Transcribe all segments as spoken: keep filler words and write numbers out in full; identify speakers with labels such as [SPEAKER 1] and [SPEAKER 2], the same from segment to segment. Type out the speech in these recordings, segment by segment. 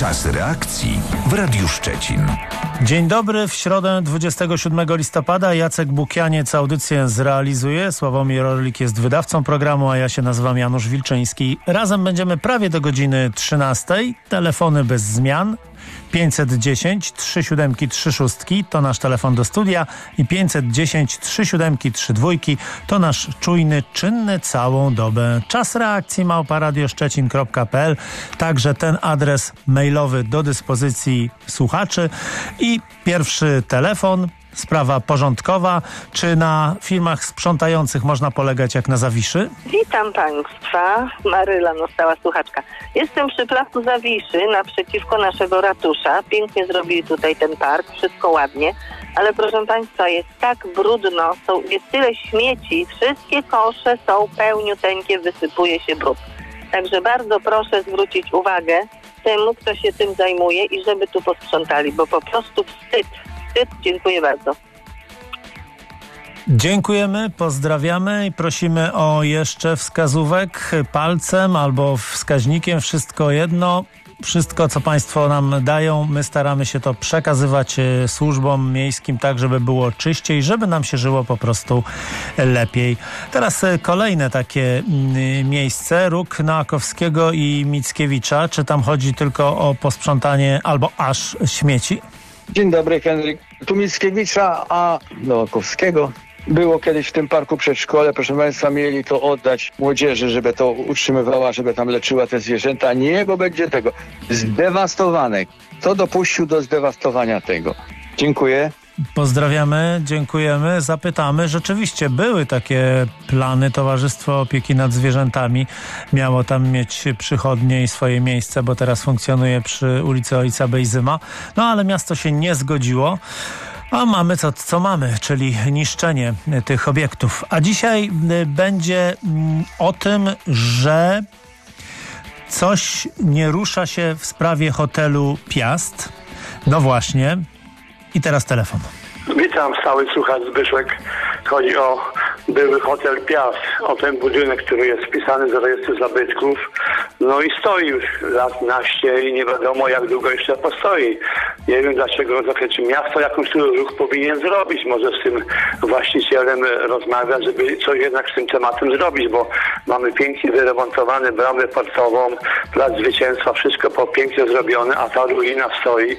[SPEAKER 1] Czas reakcji w Radiu Szczecin.
[SPEAKER 2] Dzień dobry, w środę dwudziestego siódmego listopada Jacek Bukianiec audycję zrealizuje. Sławomir Orlik jest wydawcą programu, a ja się nazywam Janusz Wilczyński. Razem będziemy prawie do godziny trzynastej. Telefony bez zmian. pięćset dziesięć trzy siedem trzy sześć to nasz telefon do studia i pięćset dziesięć trzy siedem trzy dwa to nasz czujny, czynny całą dobę. Czas reakcji małpa radioszczecin kropka p l. Także ten adres mailowy do dyspozycji słuchaczy. I pierwszy telefon. Sprawa porządkowa. Czy na firmach sprzątających można polegać jak na Zawiszy?
[SPEAKER 3] Witam Państwa. Maryla, no stała słuchaczka. Jestem przy placu Zawiszy, naprzeciwko naszego ratusza. Pięknie zrobili tutaj ten park, wszystko ładnie. Ale proszę Państwa, jest tak brudno, są, jest tyle śmieci, wszystkie kosze są pełniuteńkie, wysypuje się brud. Także bardzo proszę zwrócić uwagę temu, kto się tym zajmuje i żeby tu posprzątali, bo po prostu wstyd. Dziękuję bardzo.
[SPEAKER 2] Dziękujemy, pozdrawiamy i prosimy o jeszcze wskazówek palcem albo wskaźnikiem, wszystko jedno. Wszystko, co Państwo nam dają, my staramy się to przekazywać służbom miejskim tak, żeby było czyściej, żeby nam się żyło po prostu lepiej. Teraz kolejne takie miejsce, Róg Noakowskiego i Mickiewicza. Czy tam chodzi tylko o posprzątanie albo aż śmieci?
[SPEAKER 4] Dzień dobry, Henryk. Tu Mickiewicza, a Noakowskiego. Było kiedyś w tym parku przedszkole, proszę Państwa, mieli to oddać młodzieży, żeby to utrzymywała, żeby tam leczyła te zwierzęta. Nie, bo będzie tego zdewastowane. Kto dopuścił do zdewastowania tego? Dziękuję.
[SPEAKER 2] Pozdrawiamy, dziękujemy, zapytamy. Rzeczywiście były takie plany. Towarzystwo Opieki nad Zwierzętami miało tam mieć przychodnie i swoje miejsce, bo teraz funkcjonuje przy ulicy Ojca Bejzyma. No ale miasto się nie zgodziło. A mamy co, co mamy, czyli niszczenie tych obiektów. A dzisiaj będzie o tym, że coś nie rusza się w sprawie hotelu Piast. No właśnie. I teraz telefon.
[SPEAKER 5] Witam, stały słuchacz Zbyszek. Chodzi o były hotel Piast, o ten budynek, który jest wpisany do rejestru zabytków. No i stoi już lat naście i nie wiadomo, jak długo jeszcze postoi. Nie wiem dlaczego, czy miasto jakąś tu ruch powinien zrobić, może z tym właścicielem rozmawiać, żeby coś jednak z tym tematem zrobić, bo mamy pięknie wyremontowane bramę portową, plac Zwycięstwa, wszystko po pięknie zrobione, a ta ruina stoi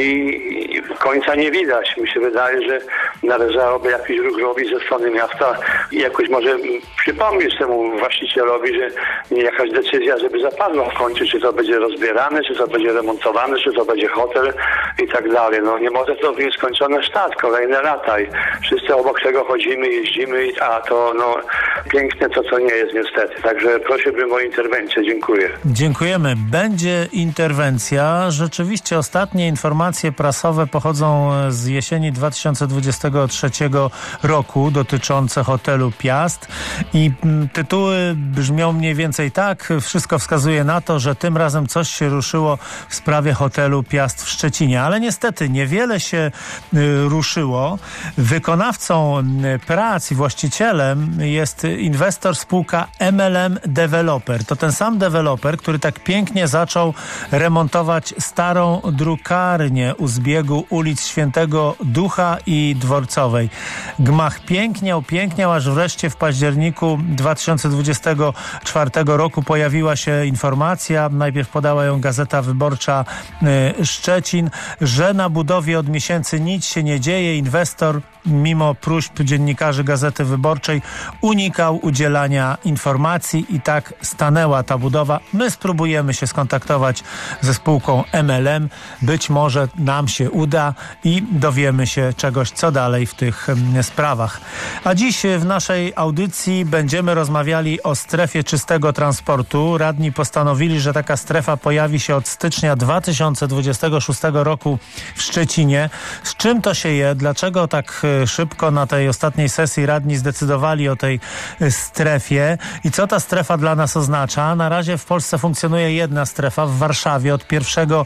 [SPEAKER 5] i końca nie widać. Mi się wydaje, że należałoby jakiś ruch robić ze strony miasta i jakoś może przypomnieć temu właścicielowi, że nie jakaś decyzja, żeby zapadła w końcu, czy to będzie rozbierane, czy to będzie remontowane, czy to będzie hotel i tak dalej. No nie może to być nieskończony sztat, kolejne lata i wszyscy obok tego chodzimy, jeździmy, a to no piękne to, co nie jest niestety. Także prosiłbym o interwencję. Dziękuję.
[SPEAKER 2] Dziękujemy. Będzie interwencja. Rzeczywiście ostatnie informacje prasowe pochodzą z jesieni dwa tysiące dwudziestego trzeciego roku dotyczące hotelu Piast i tytuły brzmią mniej więcej tak. Wszystko wskazuje na to, że tym razem coś się ruszyło w sprawie hotelu Piast w Szczecinie, ale niestety niewiele się ruszyło. Wykonawcą prac i właścicielem jest inwestor spółka M L M Developer. To ten sam deweloper, który tak pięknie zaczął remontować starą drukarnię u zbiegu ulic Świętego Ducha i Dworcowej. Gmach piękniał, piękniał, aż wreszcie w październiku dwa tysiące dwudziestego czwartego roku pojawiła się informacja, najpierw podała ją Gazeta Wyborcza y, Szczecin, że na budowie od miesięcy nic się nie dzieje. Inwestor mimo próśb dziennikarzy Gazety Wyborczej unikał udzielania informacji i tak stanęła ta budowa. My spróbujemy się skontaktować ze spółką M L M. Być może nam się uda i dowiemy się czegoś, co dalej w tych sprawach. A dziś w naszej audycji będziemy rozmawiali o strefie czystego transportu. Radni postanowili, że taka strefa pojawi się od stycznia dwa tysiące dwudziestego szóstego roku w Szczecinie. Z czym to się je? Dlaczego tak szybko na tej ostatniej sesji radni zdecydowali o tej strefie. I co ta strefa dla nas oznacza? Na razie w Polsce funkcjonuje jedna strefa w Warszawie od pierwszego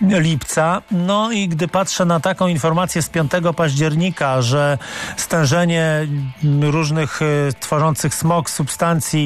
[SPEAKER 2] lipca. No i gdy patrzę na taką informację z piątego października, że stężenie różnych tworzących smog substancji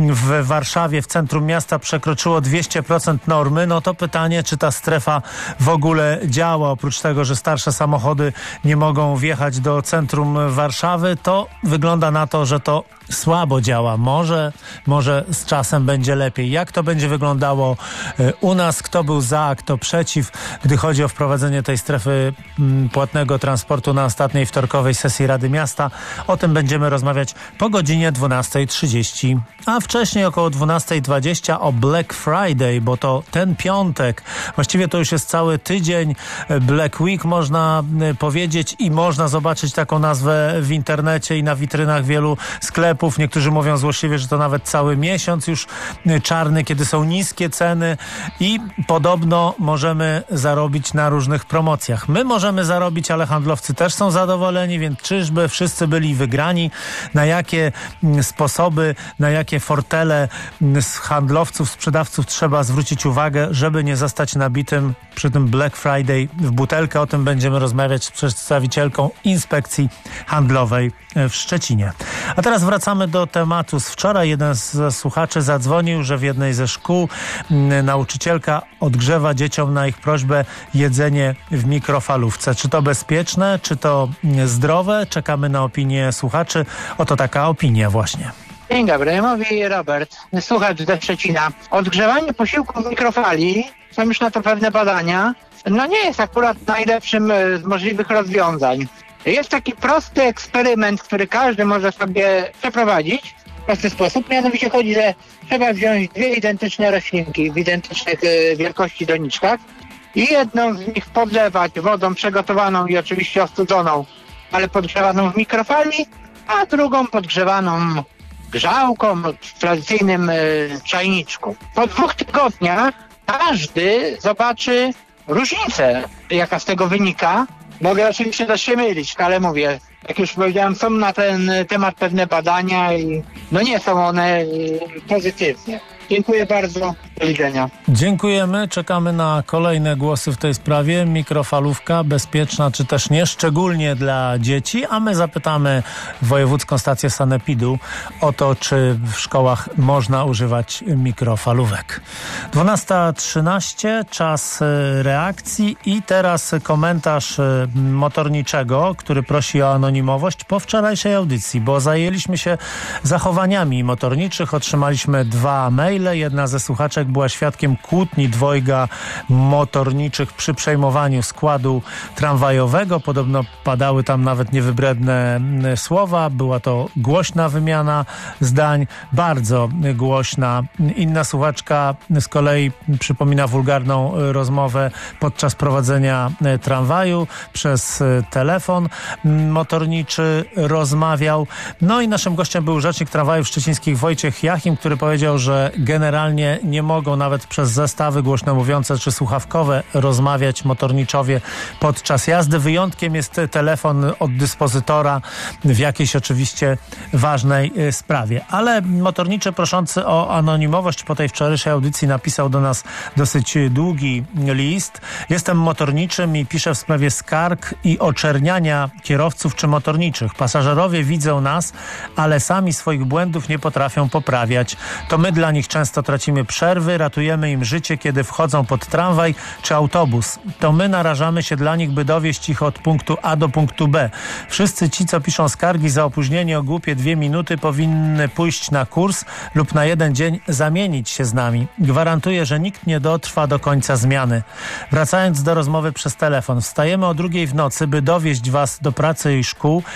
[SPEAKER 2] w Warszawie, w centrum miasta przekroczyło dwieście procent normy, no to pytanie, czy ta strefa w ogóle działa. Oprócz tego, że starsze samochody nie mogą wjechać do centrum Warszawy, to wygląda na to, że to słabo działa. Może, może z czasem będzie lepiej. Jak to będzie wyglądało u nas? Kto był za, kto przeciw, gdy chodzi o wprowadzenie tej strefy płatnego transportu na ostatniej wtorkowej sesji Rady Miasta? O tym będziemy rozmawiać po godzinie dwunastej trzydzieści. A wcześniej około dwunastej dwadzieścia o Black Friday, bo to ten piątek. Właściwie to już jest cały tydzień. Black Week można powiedzieć i można zobaczyć taką nazwę w internecie i na witrynach wielu sklepów. Niektórzy mówią złośliwie, że to nawet cały miesiąc już czarny, kiedy są niskie ceny i podobno możemy zarobić na różnych promocjach. My możemy zarobić, ale handlowcy też są zadowoleni, więc czyżby wszyscy byli wygrani? Na jakie sposoby, na jakie fortele z handlowców, sprzedawców trzeba zwrócić uwagę, żeby nie zostać nabitym przy tym Black Friday w butelkę? O tym będziemy rozmawiać z przedstawicielką Inspekcji Handlowej w Szczecinie. A teraz wracamy do tematu z wczoraj. Jeden z słuchaczy zadzwonił, że w jednej ze szkół nauczycielka odgrzewa dzieciom na ich prośbę jedzenie w mikrofalówce. Czy to bezpieczne, czy to zdrowe? Czekamy na opinię słuchaczy. Oto taka opinia właśnie.
[SPEAKER 6] Dzień dobry, mówi Robert, słuchacz ze Szczecina. Odgrzewanie posiłku w mikrofali, są już na to pewne badania, no nie jest akurat najlepszym z możliwych rozwiązań. Jest taki prosty eksperyment, który każdy może sobie przeprowadzić w prosty sposób. Mianowicie chodzi, że trzeba wziąć dwie identyczne roślinki w identycznych y, wielkości doniczkach i jedną z nich podlewać wodą przygotowaną i oczywiście ostudzoną, ale podgrzewaną w mikrofali, a drugą podgrzewaną grzałką w tradycyjnym y, czajniczku. Po dwóch tygodniach każdy zobaczy różnicę, jaka z tego wynika. Mogę oczywiście też się mylić, ale mówię, jak już powiedziałem, są na ten temat pewne badania i no nie są one pozytywne. Dziękuję bardzo. Do widzenia.
[SPEAKER 2] Dziękujemy. Czekamy na kolejne głosy w tej sprawie. Mikrofalówka bezpieczna czy też nie, szczególnie dla dzieci, a my zapytamy Wojewódzką Stację Sanepidu o to, czy w szkołach można używać mikrofalówek. dwunasta trzynaście, czas reakcji i teraz komentarz motorniczego, który prosi o anonimowość po wczorajszej audycji, bo zajęliśmy się zachowaniami motorniczych, otrzymaliśmy dwa maile. Jedna ze słuchaczek była świadkiem kłótni dwojga motorniczych przy przejmowaniu składu tramwajowego. Podobno padały tam nawet niewybredne słowa. Była to głośna wymiana zdań, bardzo głośna. Inna słuchaczka z kolei przypomina wulgarną rozmowę podczas prowadzenia tramwaju przez telefon. Motorniczy rozmawiał. No i naszym gościem był rzecznik tramwajów szczecińskich Wojciech Jachim, który powiedział, że generalnie nie mogą nawet przez zestawy głośno mówiące czy słuchawkowe rozmawiać motorniczowie podczas jazdy. Wyjątkiem jest telefon od dyspozytora w jakiejś oczywiście ważnej sprawie. Ale motorniczy proszący o anonimowość po tej wczorajszej audycji napisał do nas dosyć długi list. Jestem motorniczym i piszę w sprawie skarg i oczerniania kierowców czy motorniczych. Pasażerowie widzą nas, ale sami swoich błędów nie potrafią poprawiać. To my dla nich często tracimy przerwy, ratujemy im życie, kiedy wchodzą pod tramwaj czy autobus. To my narażamy się dla nich, by dowieść ich od punktu A do punktu B. Wszyscy ci, co piszą skargi za opóźnienie o głupie dwie minuty, powinny pójść na kurs lub na jeden dzień zamienić się z nami. Gwarantuję, że nikt nie dotrwa do końca zmiany. Wracając do rozmowy przez telefon. Wstajemy o drugiej w nocy, by dowieźć was do pracy i szkół.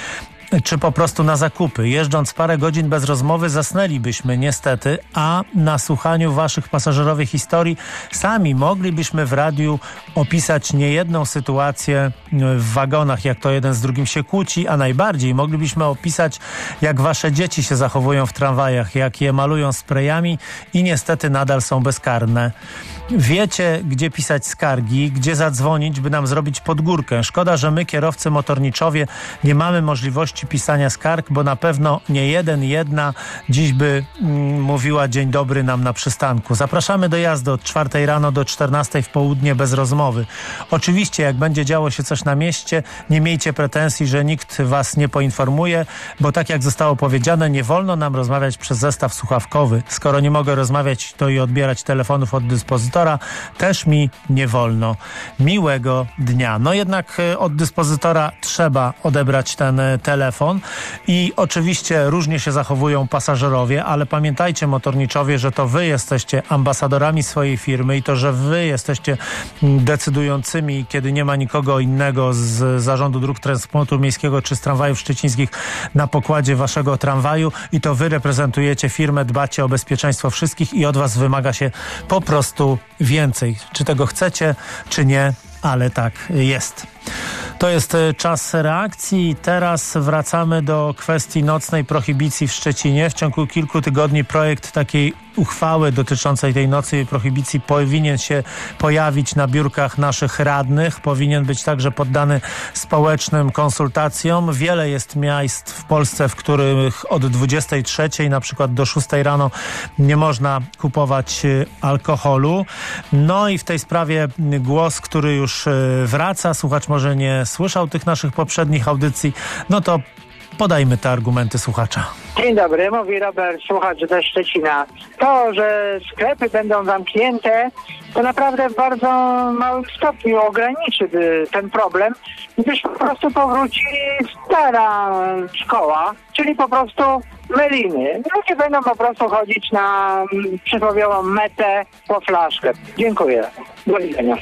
[SPEAKER 2] czy po prostu na zakupy. Jeżdżąc parę godzin bez rozmowy zasnęlibyśmy niestety, a na słuchaniu waszych pasażerowych historii sami moglibyśmy w radiu opisać niejedną sytuację w wagonach, jak to jeden z drugim się kłóci, a najbardziej moglibyśmy opisać, jak wasze dzieci się zachowują w tramwajach, jak je malują sprayami i niestety nadal są bezkarne. Wiecie, gdzie pisać skargi, gdzie zadzwonić, by nam zrobić podgórkę. Szkoda, że my, kierowcy motorniczowie, nie mamy możliwości pisania skarg, bo na pewno nie jeden, jedna dziś by mm, mówiła dzień dobry nam na przystanku. Zapraszamy do jazdy od czwartej rano do czternastej w południe bez rozmowy. Oczywiście, jak będzie działo się coś na mieście, nie miejcie pretensji, że nikt was nie poinformuje, bo tak jak zostało powiedziane, nie wolno nam rozmawiać przez zestaw słuchawkowy. Skoro nie mogę rozmawiać, to i odbierać telefonów od dyspozytora też mi nie wolno. Miłego dnia. No jednak od dyspozytora trzeba odebrać ten telefon i oczywiście różnie się zachowują pasażerowie, ale pamiętajcie, motorniczowie, że to wy jesteście ambasadorami swojej firmy i to, że wy jesteście decydującymi, kiedy nie ma nikogo innego z Zarządu Dróg Transportu Miejskiego czy z tramwajów szczecińskich na pokładzie waszego tramwaju i to wy reprezentujecie firmę, dbacie o bezpieczeństwo wszystkich i od was wymaga się po prostu więcej. Czy tego chcecie, czy nie, ale tak jest. To jest czas reakcji. Teraz wracamy do kwestii nocnej prohibicji w Szczecinie. W ciągu kilku tygodni projekt takiej uchwały dotyczącej tej nocnej prohibicji powinien się pojawić na biurkach naszych radnych. Powinien być także poddany społecznym konsultacjom. Wiele jest miejsc w Polsce, w których od dwudziestej trzeciej na przykład do szóstej rano nie można kupować alkoholu. No i w tej sprawie głos, który już wraca, słuchacz może nie słyszał tych naszych poprzednich audycji, no to podajmy te argumenty słuchacza.
[SPEAKER 6] Dzień dobry, mówi Robert, słuchacz ze Szczecina. To, że sklepy będą zamknięte, to naprawdę w bardzo małym stopniu ograniczy ten problem, gdyż po prostu powrócili stara szkoła, czyli po prostu meliny. Ludzie będą po prostu chodzić na przysłowiową metę po flaszkę. Dziękuję. Do widzenia.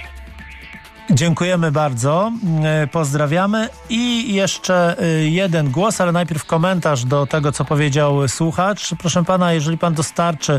[SPEAKER 2] Dziękujemy bardzo, pozdrawiamy i jeszcze jeden głos, ale najpierw komentarz do tego, co powiedział słuchacz. Proszę pana, jeżeli pan dostarczy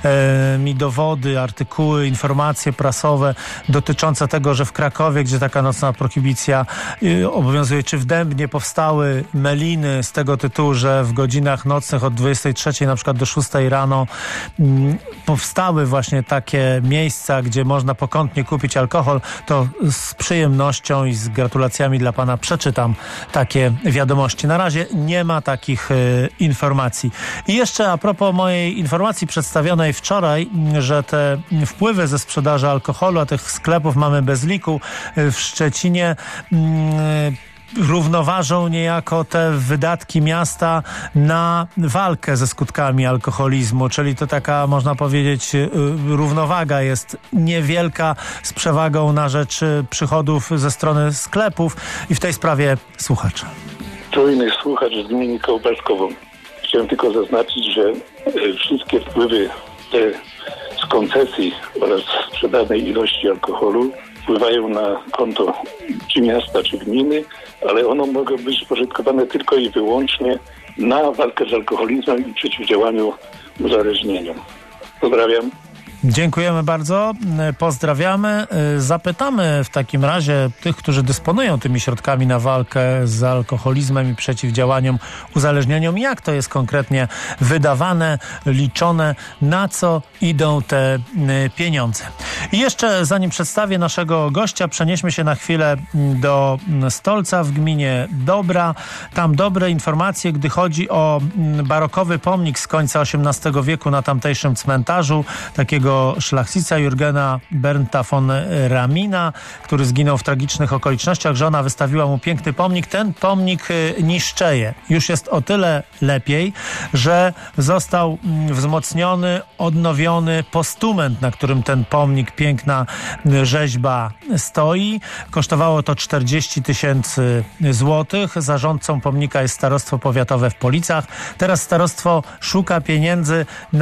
[SPEAKER 2] e, mi dowody, artykuły, informacje prasowe dotyczące tego, że w Krakowie, gdzie taka nocna prohibicja e, obowiązuje, czy w Dębnie powstały meliny z tego tytułu, że w godzinach nocnych od dwudziestej trzeciej na przykład do szóstej rano m, powstały właśnie takie miejsca, gdzie można pokątnie kupić alkohol, to z przyjemnością i z gratulacjami dla pana przeczytam takie wiadomości. Na razie nie ma takich y, informacji. I jeszcze a propos mojej informacji przedstawionej wczoraj, że te wpływy ze sprzedaży alkoholu, a tych sklepów mamy bez liku y, w Szczecinie y, równoważą niejako te wydatki miasta na walkę ze skutkami alkoholizmu, czyli to taka, można powiedzieć, równowaga jest niewielka z przewagą na rzecz przychodów ze strony sklepów i w tej sprawie słuchacz.
[SPEAKER 7] Czujny słuchacz z gminy Kołbaskową. Chciałem tylko zaznaczyć, że wszystkie wpływy te z koncesji oraz sprzedanej ilości alkoholu wpływają na konto czy miasta, czy gminy, ale one mogą być spożytkowane tylko i wyłącznie na walkę z alkoholizmem i przeciwdziałaniu uzależnieniom. Pozdrawiam.
[SPEAKER 2] Dziękujemy bardzo, pozdrawiamy. Zapytamy w takim razie tych, którzy dysponują tymi środkami na walkę z alkoholizmem i przeciwdziałaniem uzależnieniom, jak to jest konkretnie wydawane, liczone, na co idą te pieniądze. I jeszcze zanim przedstawię naszego gościa, przenieśmy się na chwilę do Stolca w gminie Dobra. Tam dobre informacje, gdy chodzi o barokowy pomnik z końca osiemnastego wieku na tamtejszym cmentarzu, takiego szlachcica Jurgena Bernta von Ramina, który zginął w tragicznych okolicznościach. Żona wystawiła mu piękny pomnik. Ten pomnik niszczeje. Już jest o tyle lepiej, że został wzmocniony, odnowiony postument, na którym ten pomnik, piękna rzeźba stoi. Kosztowało to czterdzieści tysięcy złotych. Zarządcą pomnika jest Starostwo Powiatowe w Policach. Teraz starostwo szuka pieniędzy na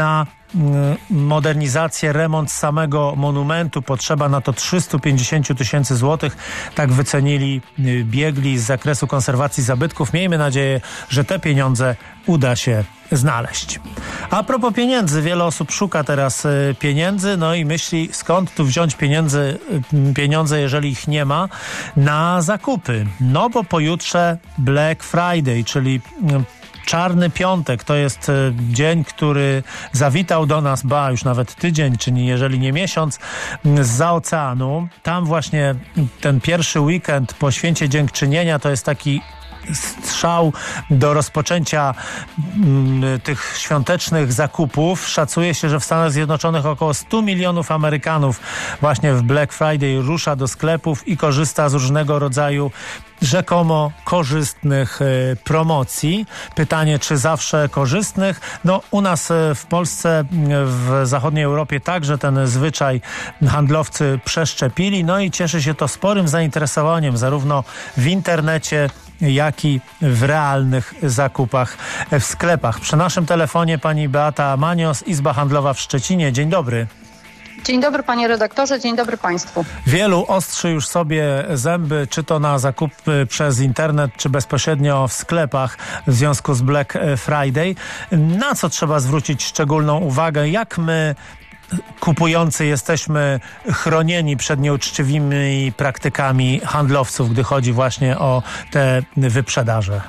[SPEAKER 2] modernizację, remont samego monumentu. Potrzeba na to trzysta pięćdziesiąt tysięcy złotych. Tak wycenili biegli z zakresu konserwacji zabytków. Miejmy nadzieję, że te pieniądze uda się znaleźć. A propos pieniędzy, wiele osób szuka teraz pieniędzy, no i myśli, skąd tu wziąć pieniądze, pieniądze, jeżeli ich nie ma, na zakupy. No bo pojutrze Black Friday, czyli Czarny Piątek, to jest dzień, który zawitał do nas, ba, już nawet tydzień, czyli jeżeli nie miesiąc, zza oceanu. Tam właśnie ten pierwszy weekend po Święcie Dziękczynienia to jest taki strzał do rozpoczęcia m, tych świątecznych zakupów. Szacuje się, że w Stanach Zjednoczonych około stu milionów Amerykanów właśnie w Black Friday rusza do sklepów i korzysta z różnego rodzaju rzekomo korzystnych y, promocji. Pytanie, czy zawsze korzystnych? No u nas y, w Polsce, y, w zachodniej Europie także ten zwyczaj handlowcy przeszczepili. No i cieszy się to sporym zainteresowaniem zarówno w internecie, jak i w realnych zakupach w sklepach. Przy naszym telefonie pani Beata Manios, Izba Handlowa w Szczecinie. Dzień dobry.
[SPEAKER 8] Dzień dobry panie redaktorze, dzień dobry państwu.
[SPEAKER 2] Wielu ostrzy już sobie zęby, czy to na zakupy przez internet, czy bezpośrednio w sklepach w związku z Black Friday. Na co trzeba zwrócić szczególną uwagę? Jak my, kupujący, jesteśmy chronieni przed nieuczciwymi praktykami handlowców, gdy chodzi właśnie o te wyprzedaże?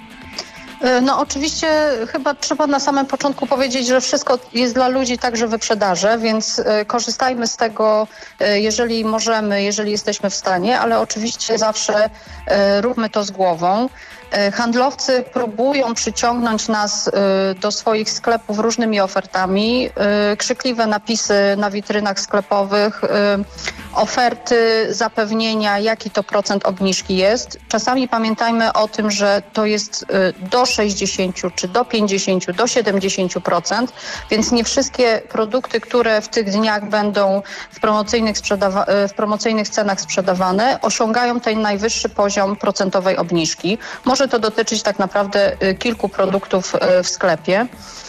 [SPEAKER 8] No oczywiście chyba trzeba na samym początku powiedzieć, że wszystko jest dla ludzi także wyprzedaże, więc korzystajmy z tego, jeżeli możemy, jeżeli jesteśmy w stanie, ale oczywiście zawsze róbmy to z głową. Handlowcy próbują przyciągnąć nas do swoich sklepów różnymi ofertami. Krzykliwe napisy na witrynach sklepowych, oferty, zapewnienia, jaki to procent obniżki jest. Czasami pamiętajmy o tym, że to jest do sześćdziesięciu, czy do pięćdziesięciu, do siedemdziesięciu procent, więc nie wszystkie produkty, które w tych dniach będą w promocyjnych, sprzedawa- w promocyjnych cenach sprzedawane, osiągają ten najwyższy poziom procentowej obniżki. Może to dotyczyć tak naprawdę kilku produktów w sklepie.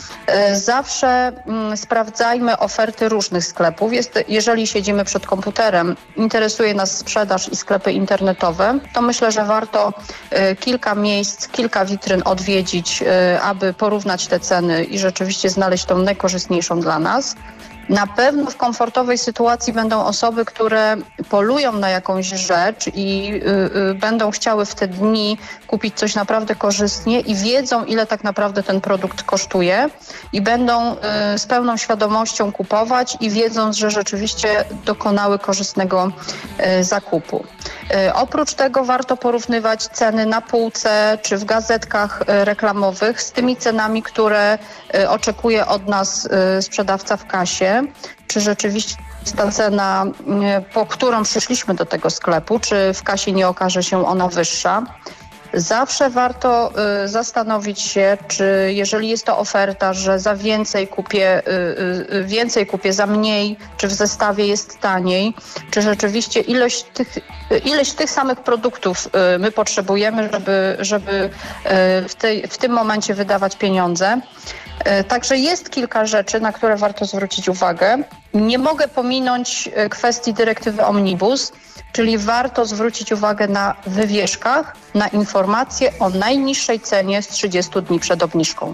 [SPEAKER 8] Zawsze mm, sprawdzajmy oferty różnych sklepów. Jest, jeżeli siedzimy przed komputerem, interesuje nas sprzedaż i sklepy internetowe, to myślę, że warto y, kilka miejsc, kilka witryn odwiedzić, y, aby porównać te ceny i rzeczywiście znaleźć tą najkorzystniejszą dla nas. Na pewno w komfortowej sytuacji będą osoby, które polują na jakąś rzecz i y, y, będą chciały w te dni kupić coś naprawdę korzystnie i wiedzą, ile tak naprawdę ten produkt kosztuje i będą y, z pełną świadomością kupować i wiedząc, że rzeczywiście dokonały korzystnego y, zakupu. Y, oprócz tego warto porównywać ceny na półce czy w gazetkach y, reklamowych z tymi cenami, które y, oczekuje od nas y, sprzedawca w kasie. Czy rzeczywiście ta cena, po którą przyszliśmy do tego sklepu, czy w kasie nie okaże się ona wyższa. Zawsze warto y, zastanowić się, czy jeżeli jest to oferta, że za więcej kupię, y, y, więcej kupię za mniej, czy w zestawie jest taniej, czy rzeczywiście ilość tych, y, ileś tych samych produktów y, my potrzebujemy, żeby, żeby y, w, tej, w tym momencie wydawać pieniądze. Także jest kilka rzeczy, na które warto zwrócić uwagę. Nie mogę pominąć kwestii dyrektywy Omnibus, czyli warto zwrócić uwagę na wywieszkach, na informacje o najniższej cenie z trzydziestu dni przed obniżką.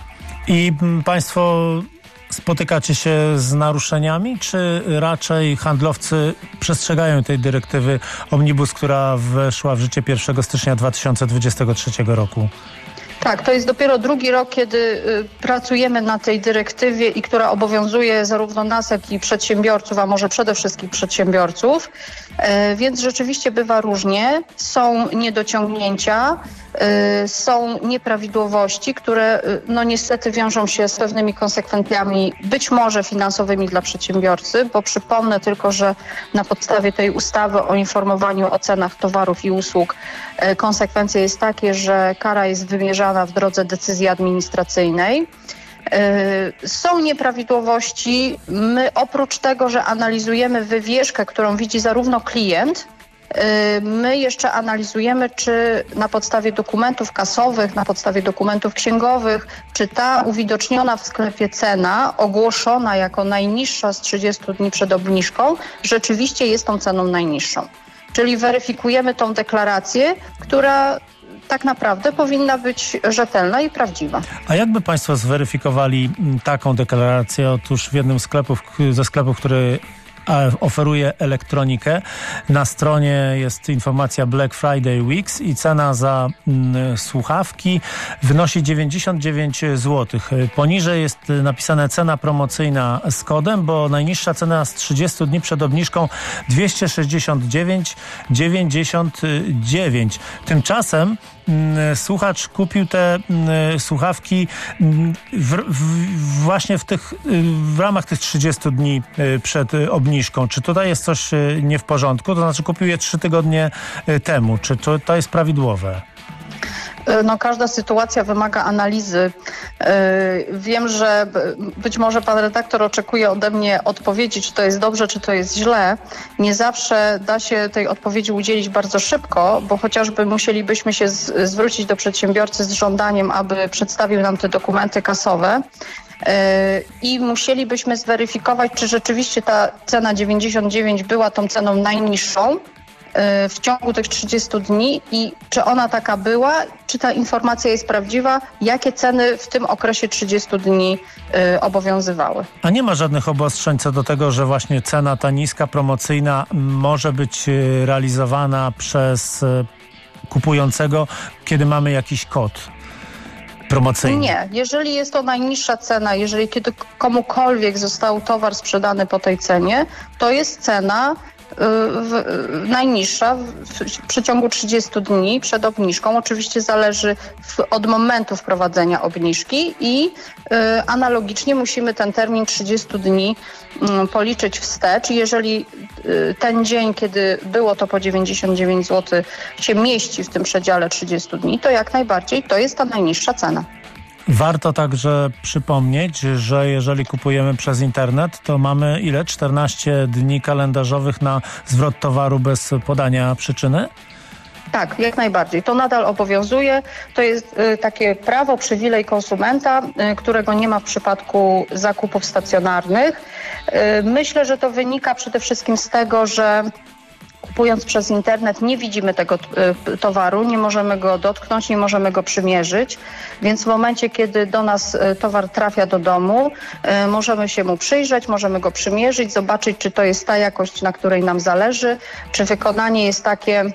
[SPEAKER 2] I państwo spotykacie się z naruszeniami, czy raczej handlowcy przestrzegają tej dyrektywy Omnibus, która weszła w życie pierwszego stycznia dwa tysiące dwudziestego trzeciego roku?
[SPEAKER 8] Tak, to jest dopiero drugi rok, kiedy y, pracujemy na tej dyrektywie i która obowiązuje zarówno nas, jak i przedsiębiorców, a może przede wszystkim przedsiębiorców. E, więc rzeczywiście bywa różnie. Są niedociągnięcia, y, są nieprawidłowości, które y, no niestety wiążą się z pewnymi konsekwencjami, być może finansowymi dla przedsiębiorcy, bo przypomnę tylko, że na podstawie tej ustawy o informowaniu o cenach towarów i usług y, konsekwencja jest takie, że kara jest wymierzana w drodze decyzji administracyjnej. Są nieprawidłowości. My oprócz tego, że analizujemy wywieszkę, którą widzi zarówno klient, My jeszcze analizujemy, czy na podstawie dokumentów kasowych, na podstawie dokumentów księgowych, czy ta uwidoczniona w sklepie cena, ogłoszona jako najniższa z trzydziestu dni przed obniżką, rzeczywiście jest tą ceną najniższą. Czyli weryfikujemy tą deklarację, która tak naprawdę powinna być rzetelna i prawdziwa.
[SPEAKER 2] A jakby Państwo zweryfikowali taką deklarację? Otóż w jednym sklepów, ze sklepów, który oferuje elektronikę, na stronie jest informacja Black Friday Weeks i cena za mm, słuchawki wynosi dziewięćdziesiąt dziewięć złotych. Poniżej jest napisane cena promocyjna z kodem, bo najniższa cena z trzydziestu dni przed obniżką dwieście sześćdziesiąt dziewięć dziewięćdziesiąt dziewięć. Tymczasem mm, słuchacz kupił te mm, słuchawki mm, w, w, właśnie w, tych, w ramach tych trzydziestu dni przed obniżką. Czy tutaj jest coś nie w porządku? To znaczy kupił je trzy tygodnie temu. Czy to, to jest prawidłowe?
[SPEAKER 8] No, każda sytuacja wymaga analizy. Wiem, że być może pan redaktor oczekuje ode mnie odpowiedzi, czy to jest dobrze, czy to jest źle. Nie zawsze da się tej odpowiedzi udzielić bardzo szybko, bo chociażby musielibyśmy się z, zwrócić do przedsiębiorcy z żądaniem, aby przedstawił nam te dokumenty kasowe. I musielibyśmy zweryfikować, czy rzeczywiście ta cena dziewięćdziesiąt dziewięć była tą ceną najniższą w ciągu tych trzydziestu dni i czy ona taka była, czy ta informacja jest prawdziwa, jakie ceny w tym okresie trzydziestu dni obowiązywały.
[SPEAKER 2] A nie ma żadnych obostrzeń co do tego, że właśnie cena ta niska, promocyjna może być realizowana przez kupującego, kiedy mamy jakiś kod promocyjny? Nie.
[SPEAKER 8] Jeżeli jest to najniższa cena, jeżeli kiedy komukolwiek został towar sprzedany po tej cenie, to jest cena W, najniższa w, w przeciągu trzydziestu dni przed obniżką. Oczywiście zależy w, od momentu wprowadzenia obniżki i y, analogicznie musimy ten termin trzydziestu dni y, policzyć wstecz. Jeżeli y, ten dzień, kiedy było to po dziewięćdziesiąt dziewięć złotych się mieści w tym przedziale trzydziestu dni, to jak najbardziej to jest ta najniższa cena.
[SPEAKER 2] Warto także przypomnieć, że jeżeli kupujemy przez internet, to mamy ile? czternaście dni kalendarzowych na zwrot towaru bez podania przyczyny?
[SPEAKER 8] Tak, jak najbardziej. To nadal obowiązuje. To jest y, takie prawo, przywilej konsumenta, y, którego nie ma w przypadku zakupów stacjonarnych. Y, myślę, że to wynika przede wszystkim z tego, że kupując przez internet nie widzimy tego y, towaru, nie możemy go dotknąć, nie możemy go przymierzyć, więc w momencie, kiedy do nas y, towar trafia do domu, y, możemy się mu przyjrzeć, możemy go przymierzyć, zobaczyć, czy to jest ta jakość, na której nam zależy, czy wykonanie jest takie,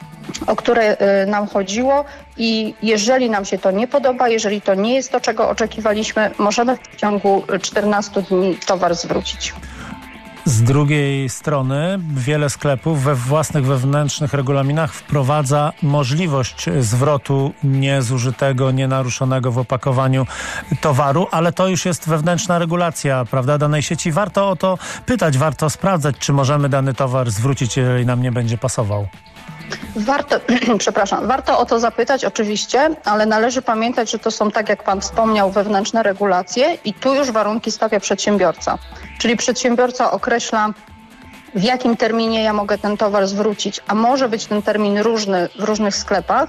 [SPEAKER 8] o które y, nam chodziło i jeżeli nam się to nie podoba, jeżeli to nie jest to, czego oczekiwaliśmy, możemy w ciągu czternastu dni towar zwrócić.
[SPEAKER 2] Z drugiej strony wiele sklepów we własnych wewnętrznych regulaminach wprowadza możliwość zwrotu niezużytego, nienaruszonego w opakowaniu towaru, ale to już jest wewnętrzna regulacja, prawda, danej sieci. Warto o to pytać, warto sprawdzać, czy możemy dany towar zwrócić, jeżeli nam nie będzie pasował.
[SPEAKER 8] Warto, przepraszam, warto o to zapytać oczywiście, ale należy pamiętać, że to są, tak jak pan wspomniał, wewnętrzne regulacje i tu już warunki stawia przedsiębiorca. Czyli przedsiębiorca określa, w jakim terminie ja mogę ten towar zwrócić, a może być ten termin różny w różnych sklepach.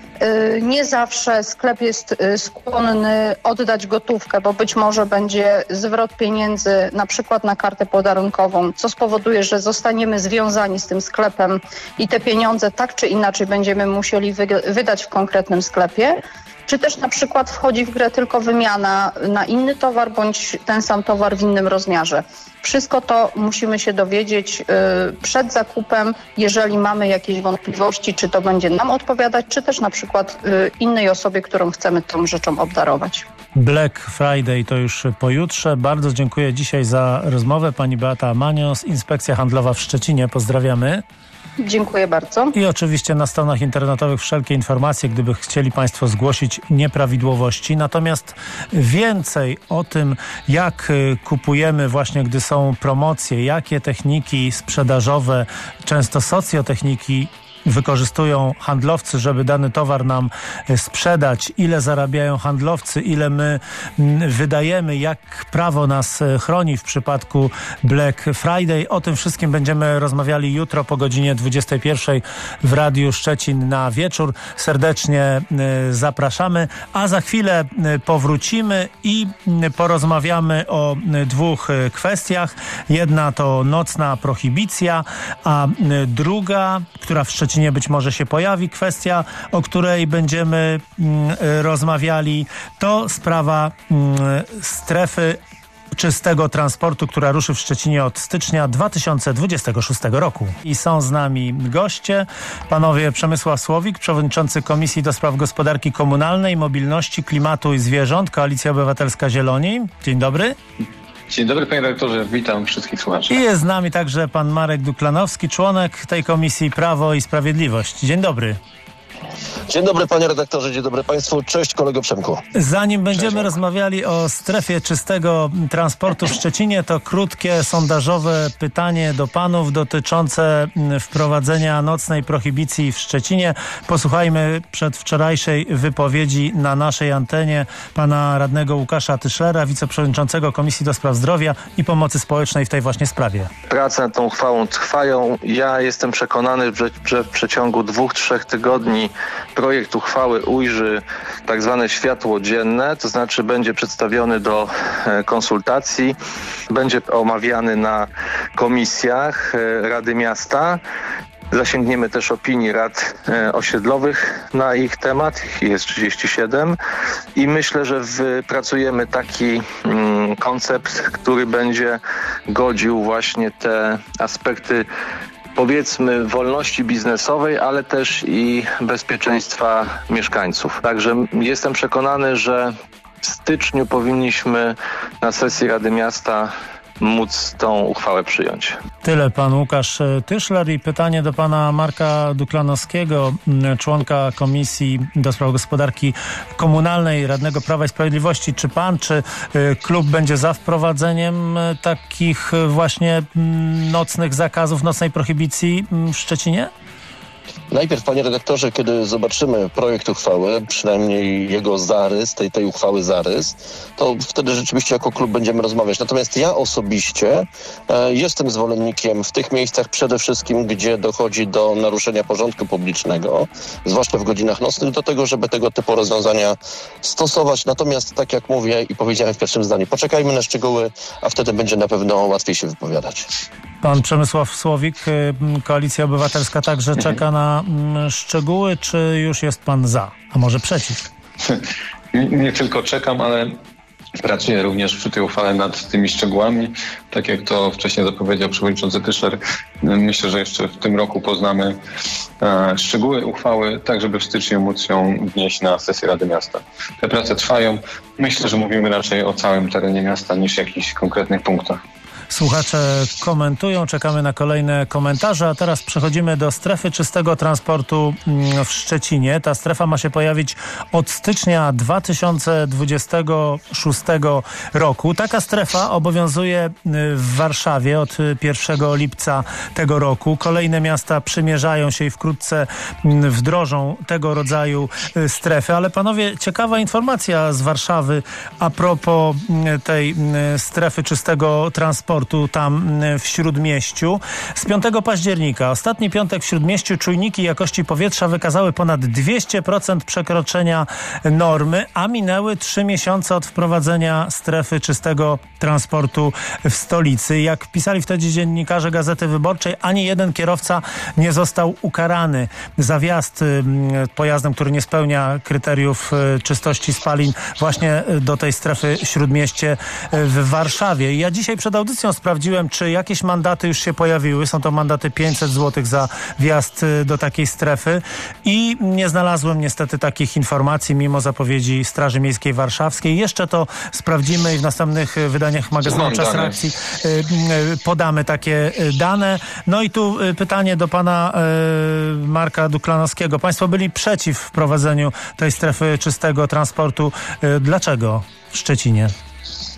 [SPEAKER 8] Nie zawsze sklep jest skłonny oddać gotówkę, bo być może będzie zwrot pieniędzy na przykład na kartę podarunkową, co spowoduje, że zostaniemy związani z tym sklepem i te pieniądze tak czy inaczej będziemy musieli wydać w konkretnym sklepie. Czy też na przykład wchodzi w grę tylko wymiana na inny towar bądź ten sam towar w innym rozmiarze. Wszystko to musimy się dowiedzieć y, przed zakupem, jeżeli mamy jakieś wątpliwości, czy to będzie nam odpowiadać, czy też na przykład y, innej osobie, którą chcemy tą rzeczą obdarować.
[SPEAKER 2] Black Friday to już pojutrze. Bardzo dziękuję dzisiaj za rozmowę. Pani Beata Manios, Inspekcja Handlowa w Szczecinie. Pozdrawiamy.
[SPEAKER 8] Dziękuję bardzo.
[SPEAKER 2] I oczywiście na stronach internetowych wszelkie informacje, gdyby chcieli Państwo zgłosić nieprawidłowości. Natomiast więcej o tym, jak kupujemy właśnie, gdy są promocje, jakie techniki sprzedażowe, często socjotechniki wykorzystują handlowcy, żeby dany towar nam sprzedać, ile zarabiają handlowcy, ile my wydajemy, jak prawo nas chroni w przypadku Black Friday. O tym wszystkim będziemy rozmawiali jutro po godzinie dwudziestej pierwszej w Radiu Szczecin na wieczór. Serdecznie zapraszamy, a za chwilę powrócimy i porozmawiamy o dwóch kwestiach. Jedna to nocna prohibicja, a druga, która w Szczecinie być może się pojawi, kwestia, o której będziemy mm, rozmawiali, to sprawa mm, strefy czystego transportu, która ruszy w Szczecinie od stycznia dwa tysiące dwudziestego szóstego roku. I są z nami goście, panowie Przemysław Słowik, przewodniczący Komisji do Spraw Gospodarki Komunalnej, Mobilności, Klimatu i Zwierząt, Koalicja Obywatelska Zieloni. Dzień dobry.
[SPEAKER 9] Dzień dobry, panie redaktorze, witam wszystkich słuchaczy.
[SPEAKER 2] I jest z nami także pan Marek Duklanowski, członek tej Komisji Prawo i Sprawiedliwość. Dzień dobry.
[SPEAKER 10] Dzień dobry, panie redaktorze, dzień dobry państwu. Cześć, kolego Przemku.
[SPEAKER 2] Zanim będziemy
[SPEAKER 10] Cześć.
[SPEAKER 2] rozmawiali o strefie czystego transportu w Szczecinie, to krótkie sondażowe pytanie do panów dotyczące wprowadzenia nocnej prohibicji w Szczecinie. Posłuchajmy przedwczorajszej wypowiedzi na naszej antenie pana radnego Łukasza Tyszlera, wiceprzewodniczącego Komisji do Spraw Zdrowia i Pomocy Społecznej w tej właśnie sprawie.
[SPEAKER 10] Prace nad tą uchwałą trwają. Ja jestem przekonany, że, że w przeciągu dwóch, trzech tygodni projekt uchwały ujrzy tak zwane światło dzienne, to znaczy będzie przedstawiony do konsultacji, będzie omawiany na komisjach Rady Miasta. Zasięgniemy też opinii rad osiedlowych na ich temat, ich jest trzydzieści siedem i myślę, że wypracujemy taki mm, koncept, który będzie godził właśnie te aspekty, powiedzmy, wolności biznesowej, ale też i bezpieczeństwa mieszkańców. Także jestem przekonany, że w styczniu powinniśmy na sesji Rady Miasta móc tą uchwałę przyjąć.
[SPEAKER 2] Tyle pan Łukasz Tyszler i pytanie do pana Marka Duklanowskiego, członka Komisji do Spraw Gospodarki Komunalnej, radnego Prawa i Sprawiedliwości. Czy pan, czy klub będzie za wprowadzeniem takich właśnie nocnych zakazów, nocnej prohibicji w Szczecinie?
[SPEAKER 10] Najpierw, panie redaktorze, kiedy zobaczymy projekt uchwały, przynajmniej jego zarys, tej, tej uchwały zarys, to wtedy rzeczywiście jako klub będziemy rozmawiać. Natomiast ja osobiście e, jestem zwolennikiem w tych miejscach przede wszystkim, gdzie dochodzi do naruszenia porządku publicznego, zwłaszcza w godzinach nocnych, do tego, żeby tego typu rozwiązania stosować. Natomiast, tak jak mówię i powiedziałem w pierwszym zdaniu, poczekajmy na szczegóły, a wtedy będzie na pewno łatwiej się wypowiadać.
[SPEAKER 2] Pan Przemysław Słowik, Koalicja Obywatelska także czeka na szczegóły, czy już jest pan za, a może przeciw?
[SPEAKER 9] Nie tylko czekam, ale pracuję również przy tej uchwale nad tymi szczegółami. Tak jak to wcześniej zapowiedział przewodniczący Tyszler, myślę, że jeszcze w tym roku poznamy e, szczegóły uchwały, tak żeby w styczniu móc ją wnieść na sesję Rady Miasta. Te prace trwają. Myślę, że mówimy raczej o całym terenie miasta niż jakichś konkretnych punktach.
[SPEAKER 2] Słuchacze komentują, czekamy na kolejne komentarze, a teraz przechodzimy do strefy czystego transportu w Szczecinie. Ta strefa ma się pojawić od stycznia dwa tysiące dwudziestego szóstego roku. Taka strefa obowiązuje w Warszawie od pierwszego lipca tego roku. Kolejne miasta przymierzają się i wkrótce wdrożą tego rodzaju strefy. Ale panowie, ciekawa informacja z Warszawy a propos tej strefy czystego transportu tam w Śródmieściu. Z piątego października, ostatni piątek w Śródmieściu, czujniki jakości powietrza wykazały ponad dwieście procent przekroczenia normy, a minęły trzy miesiące od wprowadzenia strefy czystego transportu w stolicy. Jak pisali wtedy dziennikarze Gazety Wyborczej, ani jeden kierowca nie został ukarany za wjazd pojazdem, który nie spełnia kryteriów czystości spalin właśnie do tej strefy Śródmieście w Warszawie. Ja dzisiaj przed audycją sprawdziłem, czy jakieś mandaty już się pojawiły. Są to mandaty pięćset złotych za wjazd do takiej strefy i nie znalazłem niestety takich informacji, mimo zapowiedzi Straży Miejskiej Warszawskiej. Jeszcze to sprawdzimy i w następnych wydaniach magazynu Czas Reakcji podamy takie dane. No i tu pytanie do pana Marka Duklanowskiego. Państwo byli przeciw wprowadzeniu tej strefy czystego transportu. Dlaczego w Szczecinie?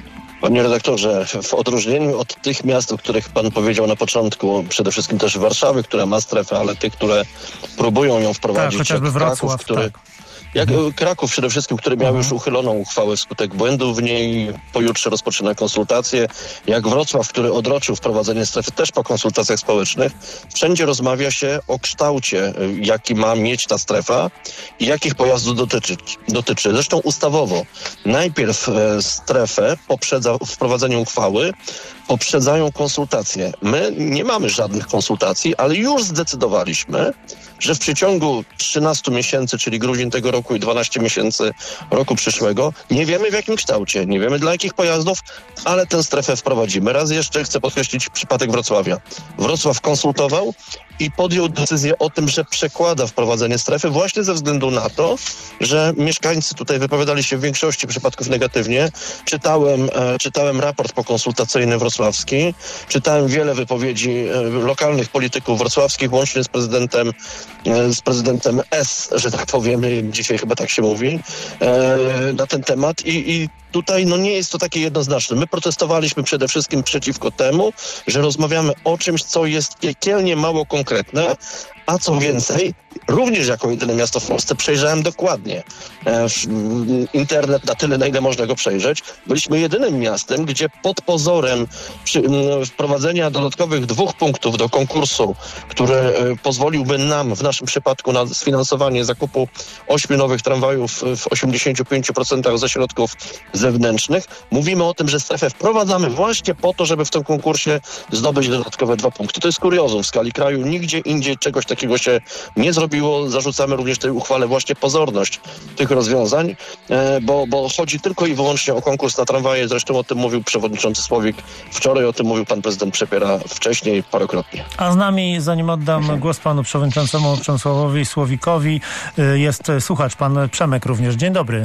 [SPEAKER 11] Panie redaktorze, w odróżnieniu od tych miast, o których pan powiedział na początku, przede wszystkim też Warszawy, która ma strefę, ale tych, które próbują ją wprowadzić,
[SPEAKER 2] tak, chociażby
[SPEAKER 11] jak
[SPEAKER 2] Wrocław,
[SPEAKER 11] Kraków, który...
[SPEAKER 2] tak.
[SPEAKER 11] Jak Kraków przede wszystkim, który miał już uchyloną uchwałę wskutek błędów w niej, pojutrze rozpoczyna konsultacje. Jak Wrocław, który odroczył wprowadzenie strefy też po konsultacjach społecznych, wszędzie rozmawia się o kształcie, jaki ma mieć ta strefa i jakich pojazdów dotyczy. dotyczy. Zresztą ustawowo. Najpierw strefę poprzedza wprowadzenie uchwały, poprzedzają konsultacje. My nie mamy żadnych konsultacji, ale już zdecydowaliśmy, że w przeciągu trzynastu miesięcy, czyli grudzień tego roku i dwanaście miesięcy roku przyszłego, nie wiemy w jakim kształcie, nie wiemy dla jakich pojazdów, ale tę strefę wprowadzimy. Raz jeszcze chcę podkreślić przypadek Wrocławia. Wrocław konsultował i podjął decyzję o tym, że przekłada wprowadzenie strefy właśnie ze względu na to, że mieszkańcy tutaj wypowiadali się w większości przypadków negatywnie. Czytałem, e, czytałem raport pokonsultacyjny wrocławski, czytałem wiele wypowiedzi e, lokalnych polityków wrocławskich, łącznie z prezydentem, e, z prezydentem S, że tak powiem, dzisiaj chyba tak się mówi, e, na ten temat i, i tutaj no nie jest to takie jednoznaczne. My protestowaliśmy przede wszystkim przeciwko temu, że rozmawiamy o czymś, co jest piekielnie mało konkretne, a co więcej, również jako jedyne miasto w Polsce przejrzałem dokładnie e, internet na tyle, na ile można go przejrzeć. Byliśmy jedynym miastem, gdzie pod pozorem przy, m, wprowadzenia dodatkowych dwóch punktów do konkursu, który e, pozwoliłby nam w naszym przypadku na sfinansowanie zakupu ośmiu nowych tramwajów w osiemdziesięciu pięciu procentach ze środków zewnętrznych, mówimy o tym, że strefę wprowadzamy właśnie po to, żeby w tym konkursie zdobyć dodatkowe dwa punkty. To jest kuriozum w skali kraju. Nigdzie indziej czegoś takiego się nie zrobiło. Zarzucamy również tej uchwale właśnie pozorność tych rozwiązań, bo, bo chodzi tylko i wyłącznie o konkurs na tramwaje. Zresztą o tym mówił przewodniczący Słowik wczoraj, o tym mówił pan prezydent Przepiera wcześniej parokrotnie.
[SPEAKER 2] A z nami, zanim oddam głos panu przewodniczącemu Przemysławowi Słowikowi, jest słuchacz, pan Przemek również. Dzień dobry.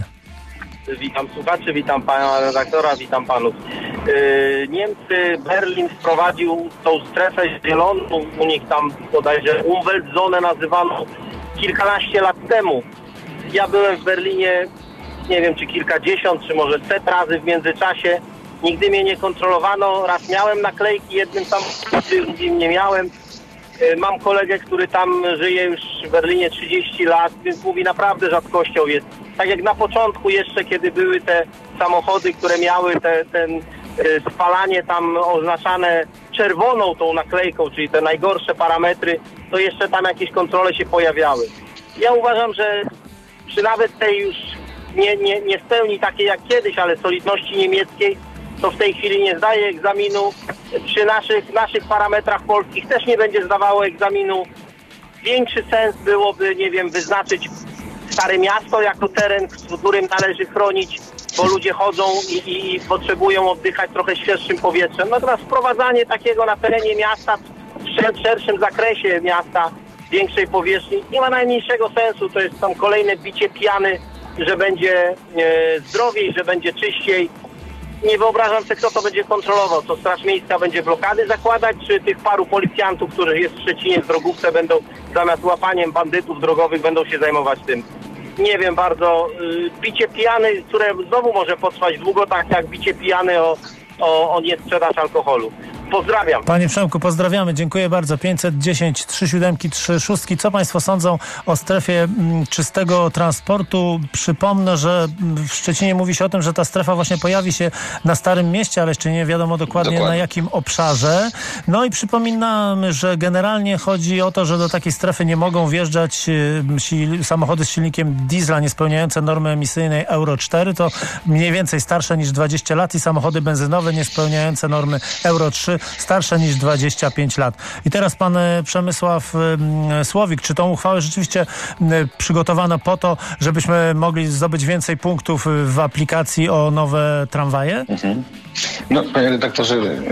[SPEAKER 12] Witam słuchaczy, witam pana redaktora, witam panów. Yy, Niemcy, Berlin wprowadził tą strefę zieloną, u nich tam bodajże Umweltzone nazywano kilkanaście lat temu. Ja byłem w Berlinie, nie wiem czy kilkadziesiąt, czy może set razy w międzyczasie. Nigdy mnie nie kontrolowano, raz miałem naklejki, jednym tam, drugim nie miałem. Yy, mam kolegę, który tam żyje już w Berlinie trzydzieści lat, więc mówi naprawdę rzadkością jest. Tak jak na początku jeszcze, kiedy były te samochody, które miały te, ten y, spalanie tam oznaczane czerwoną tą naklejką, czyli te najgorsze parametry, to jeszcze tam jakieś kontrole się pojawiały. Ja uważam, że przy nawet tej już nie, nie, nie spełni takiej jak kiedyś, ale solidności niemieckiej, to w tej chwili nie zdaje egzaminu. Przy naszych, naszych parametrach polskich też nie będzie zdawało egzaminu. Większy sens byłoby, nie wiem, wyznaczyć Stare Miasto jako teren, w którym należy chronić, bo ludzie chodzą i, i, i potrzebują oddychać trochę świeższym powietrzem. Natomiast wprowadzanie takiego na terenie miasta, w szerszym zakresie miasta, większej powierzchni, nie ma najmniejszego sensu. To jest tam kolejne bicie piany, że będzie e, zdrowiej, że będzie czyściej. Nie wyobrażam sobie, kto to będzie kontrolował. To Straż Miejska będzie blokady zakładać, czy tych paru policjantów, których jest w Szczecinie w drogówce, będą zamiast łapaniem bandytów drogowych, będą się zajmować tym. Nie wiem bardzo. Bicie pijany, które znowu może potrwać długo, tak jak bicie pijany o, o, o niesprzedaż alkoholu. Pozdrawiam.
[SPEAKER 2] Panie Przemku, pozdrawiamy. Dziękuję bardzo. pięćset dziesięć, trzy siódemki, trzy szóstki. Co państwo sądzą o strefie m, czystego transportu? Przypomnę, że w Szczecinie mówi się o tym, że ta strefa właśnie pojawi się na Starym Mieście, ale jeszcze nie wiadomo dokładnie, dokładnie. na jakim obszarze. No i przypominam, że generalnie chodzi o to, że do takiej strefy nie mogą wjeżdżać si- samochody z silnikiem diesla niespełniające normy emisyjnej Euro cztery. To mniej więcej starsze niż dwadzieścia lat i samochody benzynowe niespełniające normy Euro trzy starsze niż dwadzieścia pięć lat. I teraz pan Przemysław Słowik, czy tą uchwałę rzeczywiście przygotowano po to, żebyśmy mogli zdobyć więcej punktów w aplikacji o nowe tramwaje?
[SPEAKER 9] Mhm. No, panie redaktorze,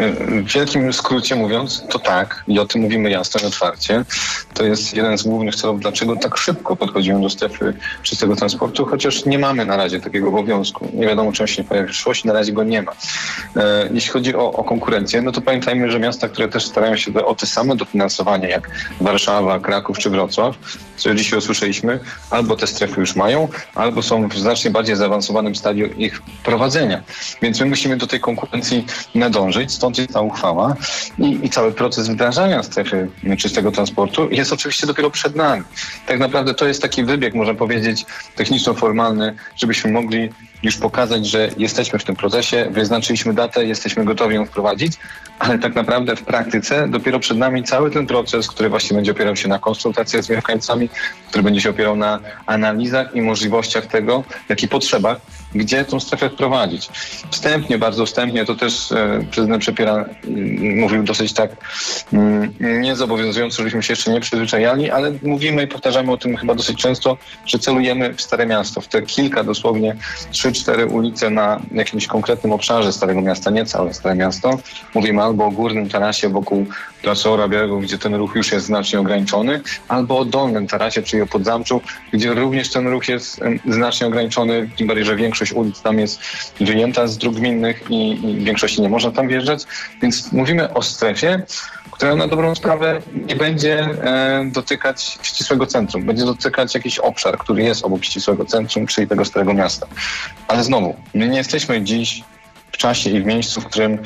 [SPEAKER 9] w wielkim skrócie mówiąc, to tak, i o tym mówimy jasno i otwarcie. To jest jeden z głównych celów, dlaczego tak szybko podchodzimy do strefy czystego transportu, chociaż nie mamy na razie takiego obowiązku. Nie wiadomo, czy on się nie pojawi w przyszłości, na razie go nie ma. Jeśli chodzi o, o konkurencję, no to panie pamiętajmy, że miasta, które też starają się o te same dofinansowanie jak Warszawa, Kraków czy Wrocław, co dzisiaj usłyszeliśmy, albo te strefy już mają, albo są w znacznie bardziej zaawansowanym stadium ich prowadzenia. Więc my musimy do tej konkurencji nadążyć, stąd jest ta uchwała i, i cały proces wdrażania strefy czystego transportu jest oczywiście dopiero przed nami. Tak naprawdę to jest taki wybieg, można powiedzieć, techniczno-formalny, żebyśmy mogli już pokazać, że jesteśmy w tym procesie, wyznaczyliśmy datę, jesteśmy gotowi ją wprowadzić, ale tak naprawdę w praktyce dopiero przed nami cały ten proces, który właśnie będzie opierał się na konsultacjach z mieszkańcami, który będzie się opierał na analizach i możliwościach tego, jak i potrzebach, gdzie tą strefę wprowadzić. Wstępnie, bardzo wstępnie, to też e, prezydent Przepiera e, mówił dosyć tak mm, niezobowiązująco, żebyśmy się jeszcze nie przyzwyczajali, ale mówimy i powtarzamy o tym chyba dosyć często, że celujemy w Stare Miasto, w te kilka dosłownie trzy, cztery ulice na jakimś konkretnym obszarze Starego Miasta, nie całe Stare Miasto. Mówimy albo o górnym tarasie wokół Placu Orabiego, gdzie ten ruch już jest znacznie ograniczony, albo o dolnym tarasie, czyli o Podzamczu, gdzie również ten ruch jest znacznie ograniczony, tym bardziej, że większość ulic tam jest wyjęta z dróg gminnych i, i w większości nie można tam wjeżdżać. Więc mówimy o strefie, która na dobrą sprawę nie będzie e, dotykać ścisłego centrum. Będzie dotykać jakiś obszar, który jest obok ścisłego centrum, czyli tego Starego Miasta. Ale znowu, my nie jesteśmy dziś w czasie i w miejscu, w którym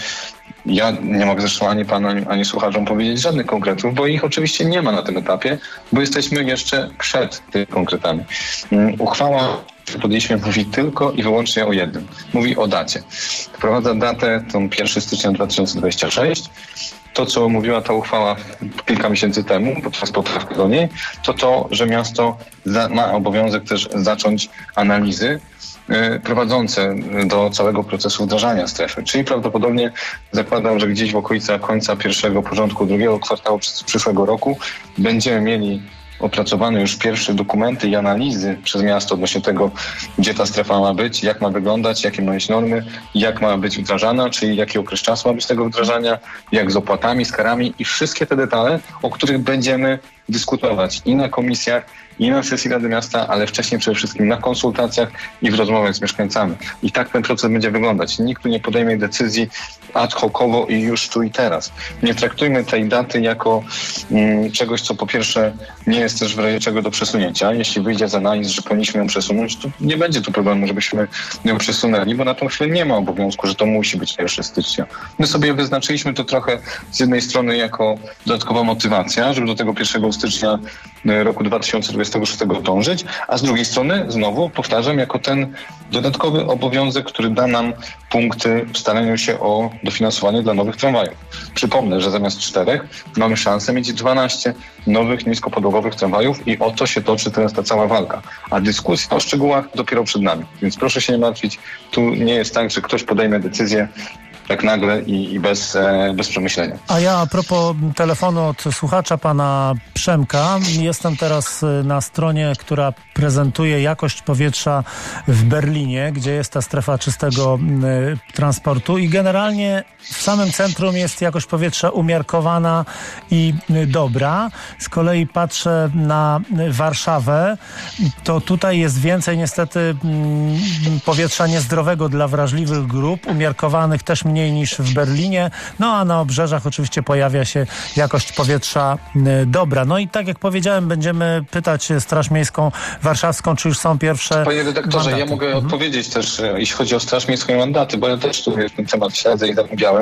[SPEAKER 9] ja nie mogę zresztą ani panu, ani, ani słuchaczom powiedzieć żadnych konkretów, bo ich oczywiście nie ma na tym etapie, bo jesteśmy jeszcze przed tymi konkretami. Uchwała, którą podjęliśmy, mówi tylko i wyłącznie o jednym. Mówi o dacie. Wprowadza datę tą pierwszego stycznia dwa tysiące dwudziestego trzeciego. To, co mówiła ta uchwała kilka miesięcy temu, podczas poprawki do niej, to to, że miasto za, ma obowiązek też zacząć analizy y, prowadzące do całego procesu wdrażania strefy. Czyli prawdopodobnie zakładam, że gdzieś w okolicach końca pierwszego porządku drugiego kwartału przyszłego roku będziemy mieli opracowane już pierwsze dokumenty i analizy przez miasto odnośnie tego, gdzie ta strefa ma być, jak ma wyglądać, jakie ma mieć normy, jak ma być wdrażana, czyli jaki okres czasu ma być tego wdrażania, jak z opłatami, z karami i wszystkie te detale, o których będziemy dyskutować i na komisjach, i na sesji Rady Miasta, ale wcześniej przede wszystkim na konsultacjach i w rozmowach z mieszkańcami. I tak ten proces będzie wyglądać. Nikt tu nie podejmie decyzji ad hocowo i już tu i teraz. Nie traktujmy tej daty jako mm, czegoś, co po pierwsze nie jest też w razie czego do przesunięcia. Jeśli wyjdzie z analiz, że powinniśmy ją przesunąć, to nie będzie tu problemu, żebyśmy ją przesunęli, bo na tą chwilę nie ma obowiązku, że to musi być pierwszego stycznia. My sobie wyznaczyliśmy to trochę z jednej strony jako dodatkowa motywacja, żeby do tego pierwszego stycznia roku dwa tysiące dwudziestego szóstego dążyć, a z drugiej strony, znowu powtarzam, jako ten dodatkowy obowiązek, który da nam punkty w staraniu się o dofinansowanie dla nowych tramwajów. Przypomnę, że zamiast czterech mamy szansę mieć dwanaście nowych niskopodłogowych tramwajów i o to się toczy teraz ta cała walka. A dyskusja o szczegółach dopiero przed nami. Więc proszę się nie martwić, tu nie jest tak, że ktoś podejmie decyzję tak nagle i, i bez, e, bez przemyślenia.
[SPEAKER 2] A ja a propos telefonu od słuchacza pana Przemka, jestem teraz na stronie, która prezentuje jakość powietrza w Berlinie, gdzie jest ta strefa czystego y, transportu i generalnie w samym centrum jest jakość powietrza umiarkowana i y, dobra. Z kolei patrzę na y, Warszawę, to tutaj jest więcej niestety y, powietrza niezdrowego dla wrażliwych grup, umiarkowanych też mniej niż w Berlinie, no a na obrzeżach oczywiście pojawia się jakość powietrza y, dobra. No i tak jak powiedziałem, będziemy pytać Straż Miejską Warszawską, czy już są pierwsze
[SPEAKER 9] Panie redaktorze,
[SPEAKER 2] mandaty.
[SPEAKER 9] Ja mogę
[SPEAKER 2] mhm.
[SPEAKER 9] odpowiedzieć też, jeśli chodzi o Straż Miejską i mandaty, bo ja też tu ten temat śledzę i zagłębiałem.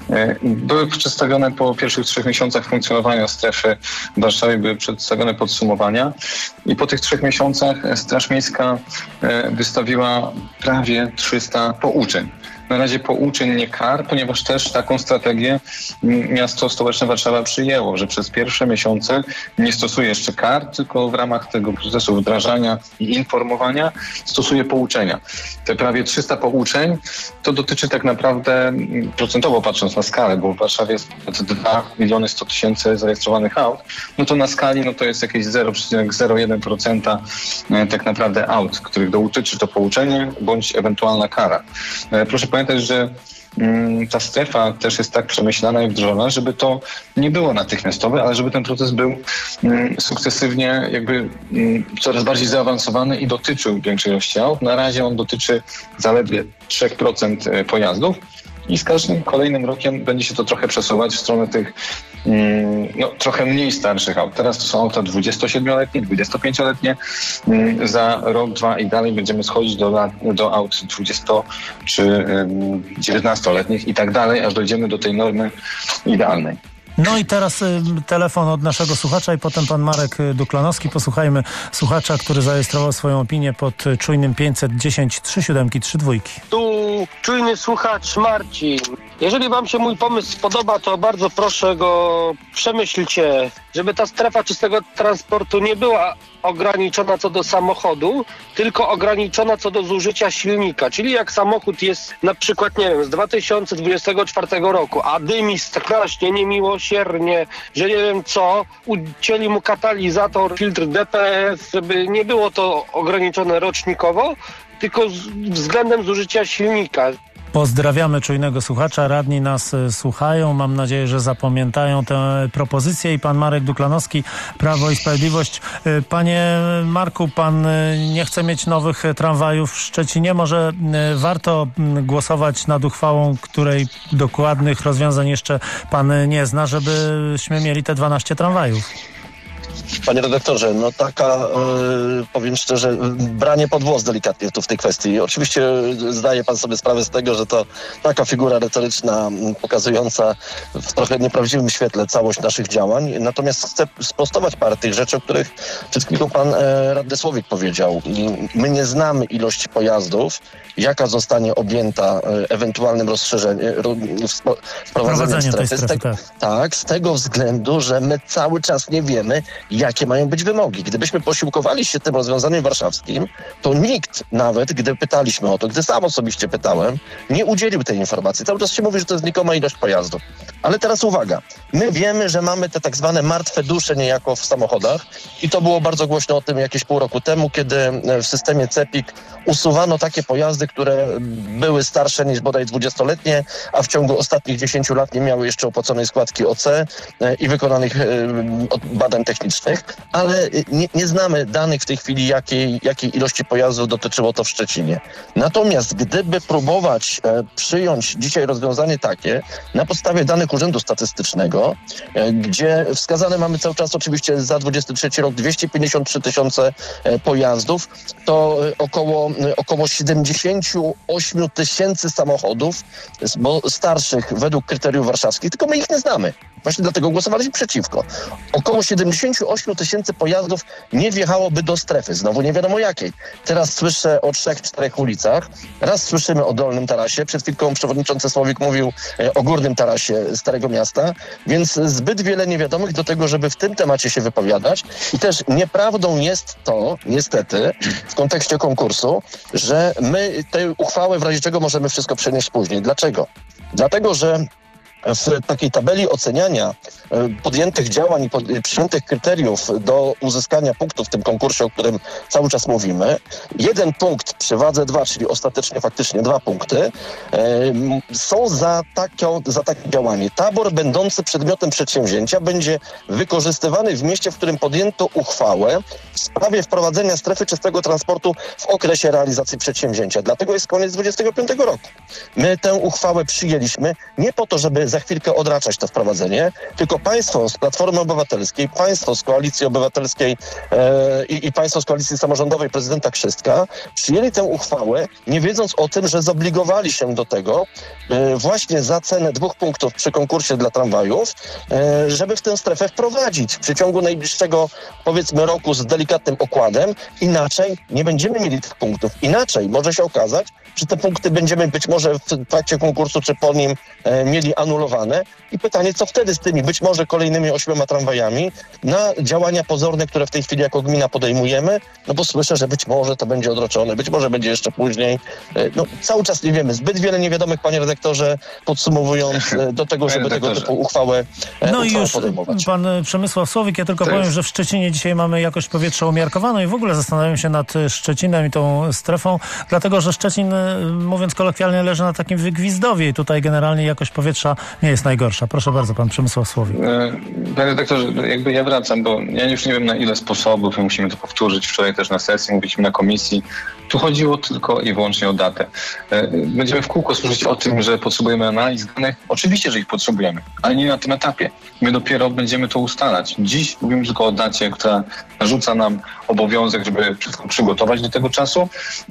[SPEAKER 9] Były przedstawione po pierwszych trzech miesiącach funkcjonowania strefy w Warszawie, były przedstawione podsumowania i po tych trzech miesiącach Straż Miejska wystawiła prawie trzysta pouczeń. Na razie pouczeń, nie kar, ponieważ też taką strategię miasto stołeczne Warszawa przyjęło, że przez pierwsze miesiące nie stosuje jeszcze kar, tylko w ramach tego procesu wdrażania i informowania stosuje pouczenia. Te prawie trzysta pouczeń to dotyczy tak naprawdę, procentowo patrząc na skalę, bo w Warszawie jest dwa miliony sto tysięcy zarejestrowanych aut, no to na skali no to jest jakieś zero przecinek zero jeden procent tak naprawdę aut, których dotyczy to pouczenie bądź ewentualna kara. Proszę pamiętać, że mm, ta strefa też jest tak przemyślana i wdrożona, żeby to nie było natychmiastowe, ale żeby ten proces był mm, sukcesywnie jakby mm, coraz bardziej zaawansowany i dotyczył większej ilości aut. Na razie on dotyczy zaledwie trzy procent pojazdów, i z każdym kolejnym rokiem będzie się to trochę przesuwać w stronę tych mm, no, trochę mniej starszych aut. Teraz to są auta dwudziestosiedmioletnie, dwudziestopięcioletnie. Mm, za rok, dwa i dalej będziemy schodzić do, lat, do aut dwudziesto czy dziewiętnastoletnich i tak dalej, aż dojdziemy do tej normy idealnej.
[SPEAKER 2] No i teraz y, telefon od naszego słuchacza i potem pan Marek Duklanowski. Posłuchajmy słuchacza, który zarejestrował swoją opinię pod czujnym pięćset dziesięć trzy siedem trzy dwa.
[SPEAKER 13] Tu czujny słuchacz Marcin. Jeżeli wam się mój pomysł spodoba, to bardzo proszę go przemyślcie, żeby ta strefa czystego transportu nie była ograniczona co do samochodu, tylko ograniczona co do zużycia silnika. Czyli jak samochód jest na przykład, nie wiem, z dwa tysiące dwudziestego czwartego roku, a dymi strasznie, niemiłosiernie, że nie wiem co, ucięli mu katalizator, filtr D P F, żeby nie było to ograniczone rocznikowo, tylko z względem zużycia silnika.
[SPEAKER 2] Pozdrawiamy czujnego słuchacza. Radni nas y, słuchają. Mam nadzieję, że zapamiętają tę propozycję. I pan Marek Duklanowski, Prawo i Sprawiedliwość. Y, panie Marku, pan y, nie chce mieć nowych y, tramwajów w Szczecinie. Może y, warto y, głosować nad uchwałą, której dokładnych rozwiązań jeszcze pan y, nie zna, żebyśmy mieli te dwanaście tramwajów.
[SPEAKER 11] Panie redaktorze, no taka, yy, powiem szczerze, branie pod włos delikatnie tu w tej kwestii. Oczywiście zdaje pan sobie sprawę z tego, że to taka figura retoryczna pokazująca w trochę nieprawdziwym świetle całość naszych działań. Natomiast chcę sprostować parę tych rzeczy, o których przed chwilą pan e, radny Słowik powiedział. My nie znamy ilości pojazdów, jaka zostanie objęta e, ewentualnym rozszerzeniem, wprowadzeniem strefy.
[SPEAKER 2] Tej strefy
[SPEAKER 11] z te, tak. tak, z tego względu, że my cały czas nie wiemy, jakie mają być wymogi. Gdybyśmy posiłkowali się tym rozwiązaniem warszawskim, to nikt nawet, gdy pytaliśmy o to, gdy sam osobiście pytałem, nie udzielił tej informacji. Cały czas się mówi, że to jest znikoma ilość pojazdów. Ale teraz uwaga. My wiemy, że mamy te tak zwane martwe dusze niejako w samochodach i to było bardzo głośno o tym jakieś pół roku temu, kiedy w systemie CEPiK usuwano takie pojazdy, które były starsze niż bodaj dwudziestoletnie, a w ciągu ostatnich dziesięciu lat nie miały jeszcze opłaconej składki O C i wykonanych badań technicznych, ale nie, nie znamy danych w tej chwili, jakiej, jakiej ilości pojazdów dotyczyło to w Szczecinie. Natomiast gdyby próbować e, przyjąć dzisiaj rozwiązanie takie, na podstawie danych Urzędu Statystycznego, e, gdzie wskazane mamy cały czas oczywiście za dwudziesty trzeci rok dwieście pięćdziesiąt trzy tysiące e, pojazdów, to e, około, e, około siedemdziesiąt osiem tysięcy samochodów, bo starszych według kryteriów warszawskich, tylko my ich nie znamy. Właśnie dlatego głosowaliśmy przeciwko. Około siedemdziesiąt osiem tysięcy pojazdów nie wjechałoby do strefy. Znowu nie wiadomo jakiej. Teraz słyszę o trzech, czterech ulicach. Raz słyszymy o Dolnym Tarasie. Przed chwilką przewodniczący Słowik mówił e, o Górnym Tarasie Starego Miasta. Więc zbyt wiele niewiadomych do tego, żeby w tym temacie się wypowiadać. I też nieprawdą jest to, niestety, w kontekście konkursu, że my tę uchwałę w razie czego możemy wszystko przenieść później. Dlaczego? Dlatego, że w takiej tabeli oceniania podjętych działań i pod, przyjętych kryteriów do uzyskania punktów w tym konkursie, o którym cały czas mówimy, jeden punkt przy wadze dwa, czyli ostatecznie faktycznie dwa punkty, e, są za, taką, za takie działanie. Tabor będący przedmiotem przedsięwzięcia będzie wykorzystywany w mieście, w którym podjęto uchwałę w sprawie wprowadzenia strefy czystego transportu w okresie realizacji przedsięwzięcia. Dlatego jest koniec dwudziestego piątego roku. My tę uchwałę przyjęliśmy nie po to, żeby za chwilkę odraczać to wprowadzenie, tylko państwo z Platformy Obywatelskiej, państwo z Koalicji Obywatelskiej e, i, i państwo z Koalicji Samorządowej prezydenta Krzystka przyjęli tę uchwałę, nie wiedząc o tym, że zobligowali się do tego e, właśnie za cenę dwóch punktów przy konkursie dla tramwajów, e, żeby w tę strefę wprowadzić w przeciągu najbliższego, powiedzmy, roku z delikatnym okładem. Inaczej nie będziemy mieli tych punktów. Inaczej może się okazać, że te punkty będziemy być może w trakcie konkursu czy po nim e, mieli anulowane. I pytanie, co wtedy z tymi być może kolejnymi ośmioma tramwajami na działania pozorne, które w tej chwili jako gmina podejmujemy, no bo słyszę, że być może to będzie odroczone, być może będzie jeszcze później. E, no cały czas nie wiemy. Zbyt wiele niewiadomych, panie redaktorze, podsumowując e, do tego, żeby tego typu uchwałę, e,
[SPEAKER 2] no
[SPEAKER 11] uchwałę
[SPEAKER 2] i już
[SPEAKER 11] podejmować.
[SPEAKER 2] Pan Przemysław Słowik, ja tylko to powiem, jest... że w Szczecinie dzisiaj mamy jakość powietrza umiarkowaną i w ogóle zastanawiam się nad Szczecinem i tą strefą, dlatego że Szczecin mówiąc kolokwialnie, leży na takim wygwizdowie i tutaj generalnie jakość powietrza nie jest najgorsza. Proszę bardzo, pan Przemysław Słowik.
[SPEAKER 9] Panie redaktorze, jakby ja wracam, bo ja już nie wiem na ile sposobów, my musimy to powtórzyć. Wczoraj też na sesji mówiliśmy na komisji. Tu chodziło tylko i wyłącznie o datę. Będziemy w kółko służyć o tym, że potrzebujemy analiz danych. Oczywiście, że ich potrzebujemy, ale nie na tym etapie. My dopiero będziemy to ustalać. Dziś mówimy tylko o dacie, która narzuca nam obowiązek, żeby wszystko przygotować do tego czasu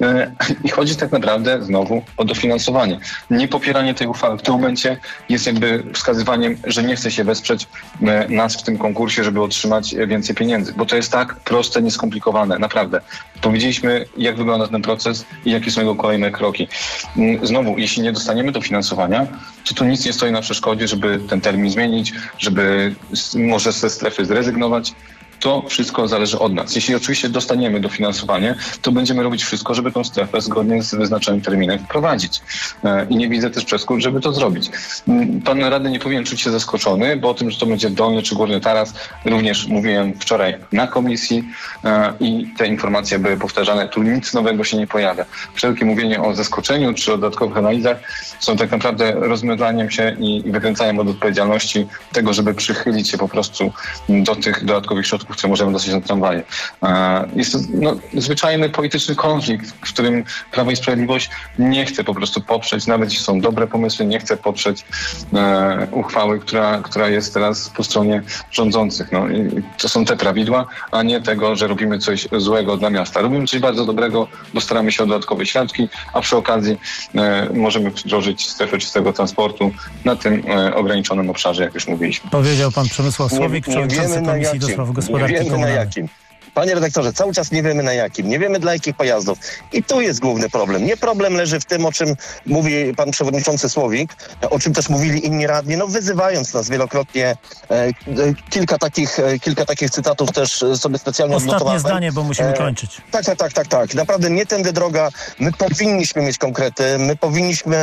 [SPEAKER 9] i chodzi tak naprawdę znowu o dofinansowanie. Niepopieranie tej uchwały w tym momencie jest jakby wskazywaniem, że nie chce się wesprzeć nas w tym konkursie, żeby otrzymać więcej pieniędzy, bo to jest tak proste, nieskomplikowane, naprawdę. Powiedzieliśmy, jak wygląda ten proces i jakie są jego kolejne kroki. Znowu, jeśli nie dostaniemy dofinansowania, to tu nic nie stoi na przeszkodzie, żeby ten termin zmienić, żeby może ze strefy zrezygnować. To wszystko zależy od nas. Jeśli oczywiście dostaniemy dofinansowanie, to będziemy robić wszystko, żeby tę strefę zgodnie z wyznaczonym terminem wprowadzić. I nie widzę też przeszkód, żeby to zrobić. Pan radny nie powinien czuć się zaskoczony, bo o tym, że to będzie dolny czy górny taras, również mówiłem wczoraj na komisji i te informacje były powtarzane. Tu nic nowego się nie pojawia. Wszelkie mówienie o zaskoczeniu czy o dodatkowych analizach są tak naprawdę rozmydlaniem się i wykręcaniem od odpowiedzialności tego, żeby przychylić się po prostu do tych dodatkowych środków, które możemy dostać na tramwaje. Jest to no, zwyczajny polityczny konflikt, w którym Prawo i Sprawiedliwość nie chce po prostu poprzeć, nawet jeśli są dobre pomysły, nie chce poprzeć e, uchwały, która, która jest teraz po stronie rządzących. No, i to są te prawidła, a nie tego, że robimy coś złego dla miasta. Robimy coś bardzo dobrego, bo staramy się o dodatkowe środki, a przy okazji e, możemy wdrożyć strefę czystego transportu na tym e, ograniczonym obszarze, jak już mówiliśmy.
[SPEAKER 2] Powiedział pan Przemysław Słowik, przewodniczący Komisji do Spraw Gospodarki
[SPEAKER 11] Komunalnej.
[SPEAKER 2] Komunalnej.
[SPEAKER 11] Na jakim. Panie redaktorze, cały czas nie wiemy na jakim, nie wiemy dla jakich pojazdów. I tu jest główny problem. Nie problem leży w tym, o czym mówi pan przewodniczący Słowik, o czym też mówili inni radni, no wyzywając nas wielokrotnie. E, e, kilka, takich, e, kilka takich cytatów też sobie specjalnie
[SPEAKER 2] odnotowałem.
[SPEAKER 11] Ostatnie
[SPEAKER 2] zdanie, bo musimy
[SPEAKER 11] e,
[SPEAKER 2] kończyć.
[SPEAKER 11] Tak, tak, tak, tak, tak. Naprawdę nie tędy droga. My powinniśmy mieć konkrety, my powinniśmy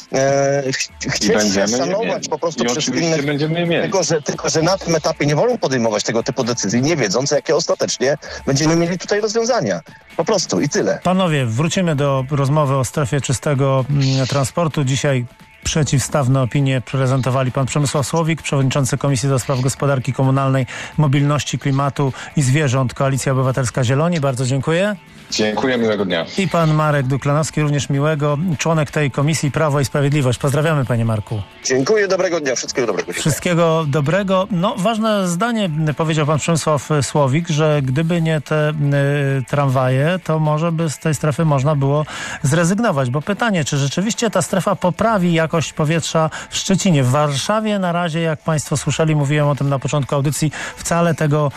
[SPEAKER 11] e, ch- chcieć się szanować po prostu przez innych. Tylko że, tylko, że na tym etapie nie wolno podejmować tego typu decyzji, nie wiedząc, jakie ostatecznie będziemy mieli tutaj rozwiązania. Po prostu i tyle.
[SPEAKER 2] Panowie, wrócimy do rozmowy o strefie czystego mm, transportu. Dzisiaj przeciwstawne opinie prezentowali pan Przemysław Słowik, przewodniczący Komisji do Spraw Gospodarki Komunalnej, Mobilności, Klimatu i Zwierząt, Koalicja Obywatelska Zieloni. Bardzo dziękuję.
[SPEAKER 9] Dziękuję, miłego dnia.
[SPEAKER 2] I pan Marek Duklanowski, również miłego, członek tej Komisji Prawo i Sprawiedliwość. Pozdrawiamy, panie Marku.
[SPEAKER 11] Dziękuję, dobrego dnia, wszystkiego dobrego.
[SPEAKER 2] Wszystkiego dobrego. No, ważne zdanie powiedział pan Przemysław Słowik, że gdyby nie te y, tramwaje, to może by z tej strefy można było zrezygnować. Bo pytanie, czy rzeczywiście ta strefa poprawi jakość powietrza w Szczecinie? W Warszawie na razie, jak państwo słyszeli, mówiłem o tym na początku audycji, wcale tego...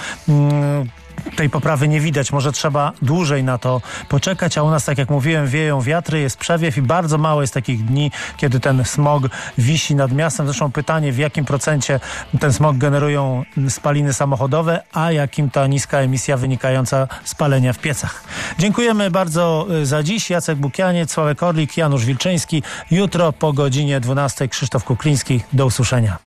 [SPEAKER 2] Y, tej poprawy nie widać. Może trzeba dłużej na to poczekać, a u nas, tak jak mówiłem, wieją wiatry, jest przewiew i bardzo mało jest takich dni, kiedy ten smog wisi nad miastem. Zresztą pytanie, w jakim procencie ten smog generują spaliny samochodowe, a jakim ta niska emisja wynikająca z palenia w piecach. Dziękujemy bardzo za dziś. Jacek Bukianiec, Sławek Orlik, Janusz Wilczyński. Jutro po godzinie dwunastej Krzysztof Kukliński. Do usłyszenia.